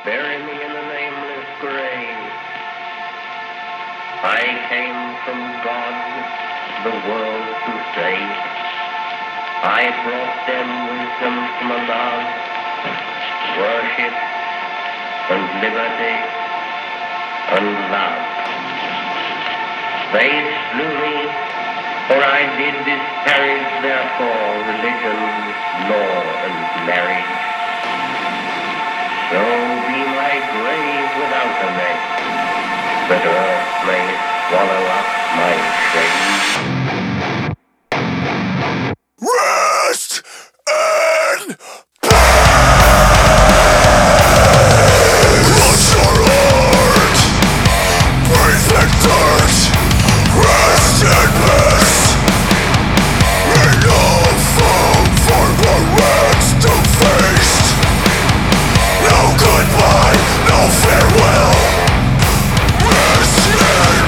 bury me in a nameless grave. I came from God, the world to save. I brought them wisdom from above, worship and liberty and love. They slew me, for I did disparage therefore religion, law, and marriage. So be my grave without a neck, that earth may swallow up my shame. Rest in close your heart, breathe in dirt, rest in peace. Enough food for the rats to feast. No goodbye, no farewell. Rest in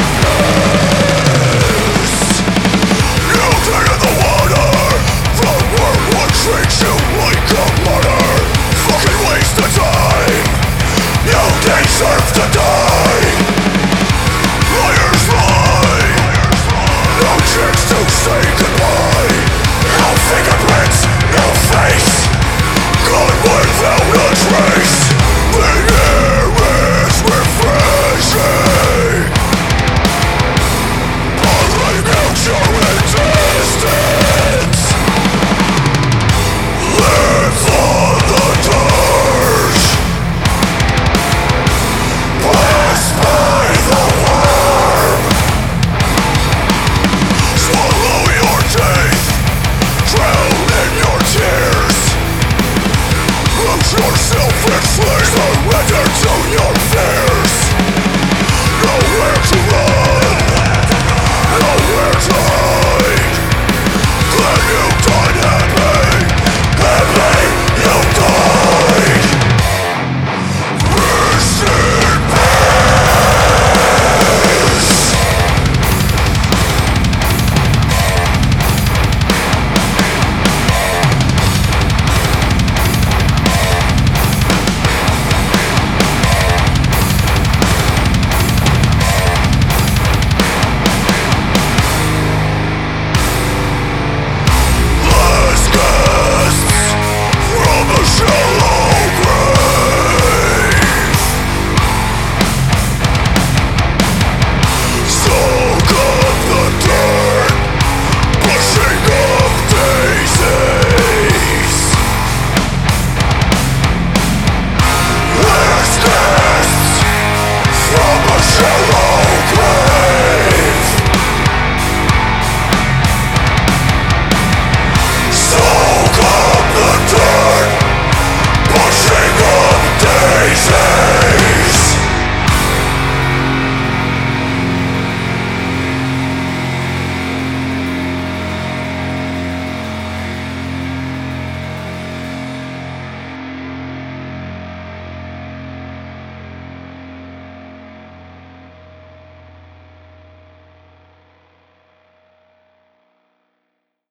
peace. You dead in the water. The world would treat you like a martyr. Fucking waste of time. You deserve to die. Liars lie. No chance to say goodbye. No fingerprints, no face. Gone without a trace. The air is refreshing. Pouring out your existence. Live on the dirt. Pass by the worm. Swallow your teeth. Drown in your tears. Lose yourself in sleep. Surrender to your fears. Nowhere to run. Nowhere to hide. Glad you died happy. Happy you died. Rest in peace. Last gasps from a shallow grave. Soak up the dirt, pushing up daisies. Last gasps from a shallow